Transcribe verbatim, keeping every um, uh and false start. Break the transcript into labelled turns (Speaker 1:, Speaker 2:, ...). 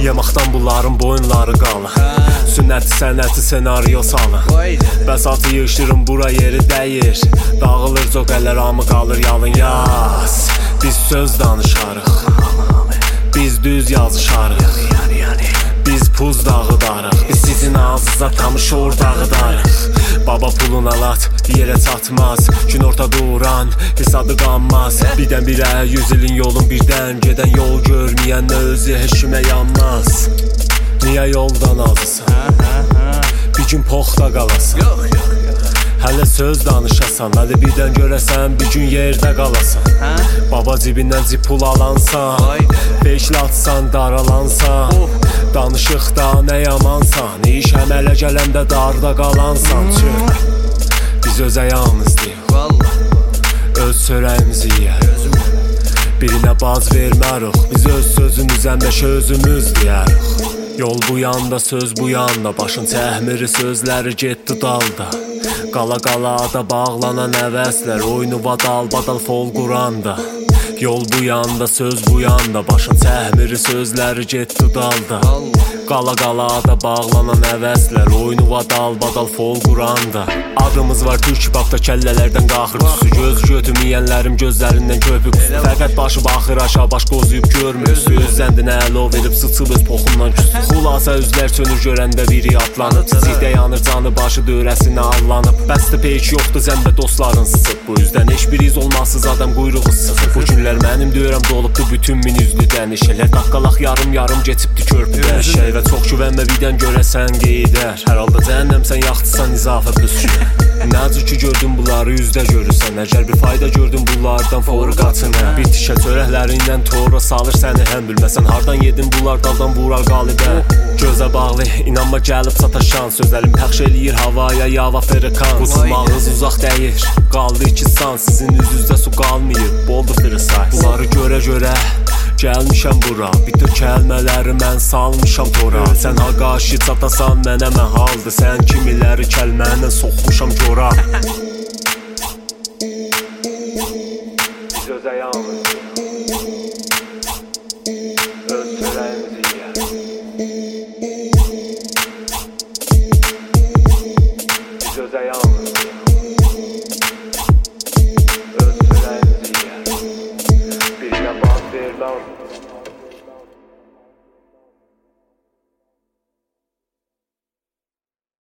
Speaker 1: Yamaqdan bunların boyunları qalır. Sünnəti sənəti senaryo salır. Bəs atı yığışdırın bura yeri dəyir. Dağılır zoqələr amı qalır yalın yaz. Biz söz danışarıq, biz düz yazışarıq, biz puz dağıdarıq, biz sizin ağzınıza tamış or dağıdarıq. Baba pulun alat, yerə çatmaz, gün orta duran, hesadı qanmaz. Birdən birə yüz ilin yolun birdən gedən yol görməyən özü heç kimə yanmaz. Niyə yoldan azısan, bir gün poxda qalasan, hələ söz danışasan, hələ birdən görəsən, bir gün yerdə qalasan. Baba cibindən cib pul alansan, beşli atsan, daralansan, danışıq da nə yamansan, iş əmələ gələndə darda qalansan. Biz öz əyamızdayıq, öz çörəyimizi yiyərik, birinə baz vermərik, biz öz sözümüzən beşə özümüz deyərik. Yol bu yanda, söz bu yanda, başın çəhmiri sözləri getdi dalda. Qala qalada bağlanan əvəzlər, oyunu vadal badal fol quranda. Yol bu yanda, söz bu yanda, başın çəhmiri sözləri getdi dalda. Qala qalada bağlanan əvəzlər, oyunu vadal badal fol quranda. Adımız var türk babda kəllələrdən qaxır tüsü, göz götüməyənlərim gözlərindən köpük üstü. Fəqət başı baxır aşağı, baş qozuyub görmür üstü. Özləndin əlo verib sıçıb öz poxundan küstü. Xulasa üzlər sönür görəndə biri atlanıb, çiçikdə yanır canı başı dörəsinə allanıb. Bəstə peyk yoxdur zəndə dostların sıxıb, bu üzdən heç bir iz olmazsız adam quyruğu sıxıb. Bu günlər mənim döyürəm dolubdu bütün min üzlü dənişələr, daqqalaq yarım yarım geçibdi körpüdə. Şəhvə çox güvənmə birdən görəsən qeydər, hər halda cəhənnəm sən yaxtısan izafə püskülər. Nəcür ki gördün bunları üzdə görürsən, əgər bir fayda gördün bunlardan foru qaçınə. Bir tişə çörəklərindən tora salır səni həm bilməsən, hardan yedin bunlar daldan vurar qalibə. Gözə bağlı, inanma gəlib sataşan, sözlərim pəxş eləyir havaya yava ferikan. Qusmağınız uzaq dəyir, qaldı iki san, sizin üz-üzdə su qalmayıb, boldu frisays. Bunları görə görə gəlmişəm bura, bütün kəlmələri mən salmışam tora. Sən ha qarşı çatasan mənə məhaldır, sən kimiləri kəlmənlə soxmuşam cora. Biz öz əyamızdayıq, öz çörəyimizi yiyərik, biz öz əyamızdayıq, öz çörəyimizi yiyərik, birinə baz ver lan.